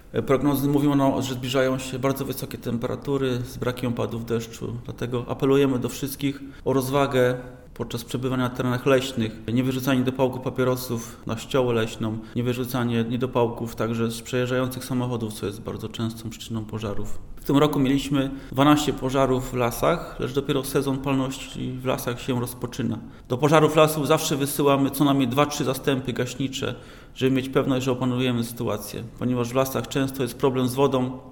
Prognozy mówią nam, że zbliżają się bardzo wysokie temperatury z brakiem opadów deszczu. Dlatego apelujemy do wszystkich o rozwagę podczas przebywania na terenach leśnych, nie wyrzucanie dopałków papierosów na ściołę leśną, nie wyrzucanie niedopałków także z przejeżdżających samochodów, co jest bardzo częstą przyczyną pożarów. W tym roku mieliśmy 12 pożarów w lasach, lecz dopiero sezon palności w lasach się rozpoczyna. Do pożarów lasów zawsze wysyłamy co najmniej 2-3 zastępy gaśnicze, żeby mieć pewność, że opanujemy sytuację, ponieważ w lasach często jest problem z wodą,